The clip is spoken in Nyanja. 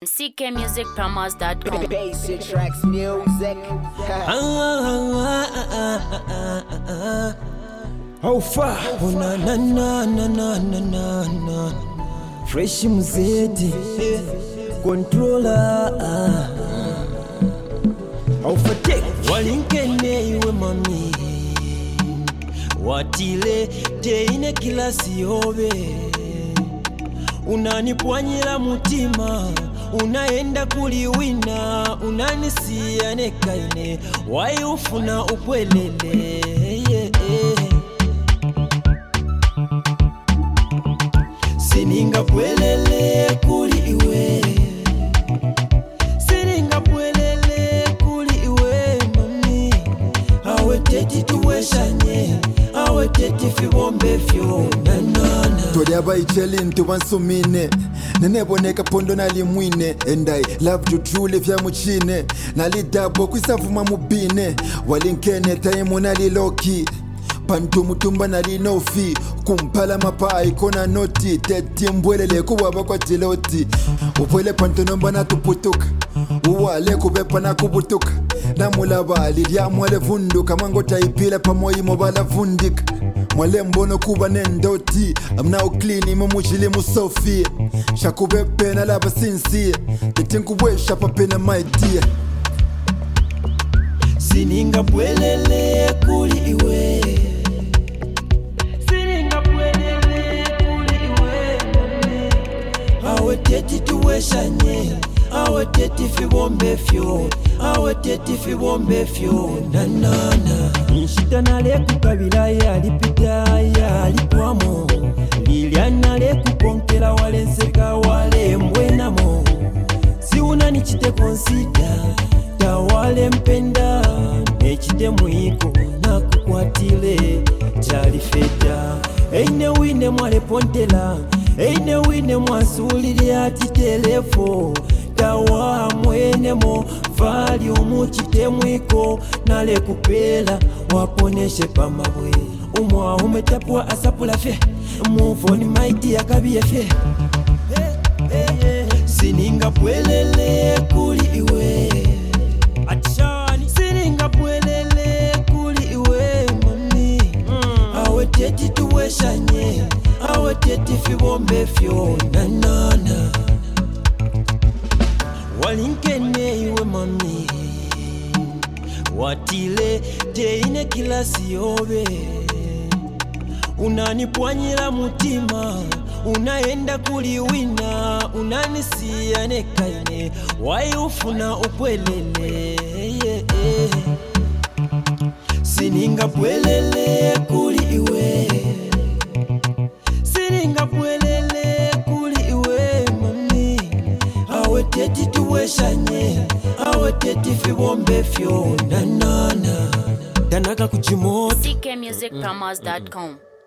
ckmusicpromos.com. Basic tracks music. How far? Oh, na na na na na na na na. Fresh mzeti controller. How far take? Walinkene iwe mami. Watile teine kila siobe. Unanipwanyira mutima. Unaenda kuliwina. Unanisia nekaine. Wai ufuna upwelele. Sininga pwelele kuli iwe. Sininga pwelele kuli iwe mami. Awe teti tuweshanye. Awe teti fibombe fyo nanana. Tori abayicheli ntubansumine neneboneka pondo nalimwine and I love you truly vya muchine nalidabo kwisavuma mubine walinkene taimu naliloki pantu mutumba nalinofi kumpala mapa ikona noti teti mbwelele kuwaba kwa tiloti upwele pantu nomba natuputuka uwale kubepa na kubutuka namulabali lya mwale vunduka mango taipila pamoyi mobala vundika mwale mbono kuba nendoti I'm now clean imuchili musofi shakubepe na laba sinsi tetinkuwesha papena my dear Sininga pwelele kuli iwe. Sininga pwelele kuli iwe mami. Awe teti tuweshanye. Awe teti fibombe fyo. Awe teti fibombe fyo nanana. Nshita nale kukabila yalipita yalipwamo. Liliana le kukonkela wale nseka wale mbwenamo. Si unanichite konsida tawale mpenda nechite mwiko na kukwatile chalifeta eine wine mwale pontela eine wine mwasulile ati telefo tawa mwenemo vali umuchite mwiko nale kupela waponeshe pamabwe umwa umetapwa asapula fe muvoni maiti yakabiye fe Sininga pwelele kuli iwe. Achani sininga pwelele kuli iwe mami. Awe teti tuweshanye. Awe teti fibombe fyo nanana. Walinkene iwe mami. Watile teine kila siobe. Unanipwanyira mutima. Unaenda kuliwina. Unanisia nekaine. Wai ufuna upwelele. Sininga pwelele kuli iwe. Sininga pwelele kuli iwe mami. Awe teti tuweshanye. Awe teti fibombe fyo nanana. Danaka kuchimoto ckmusicpromos.com.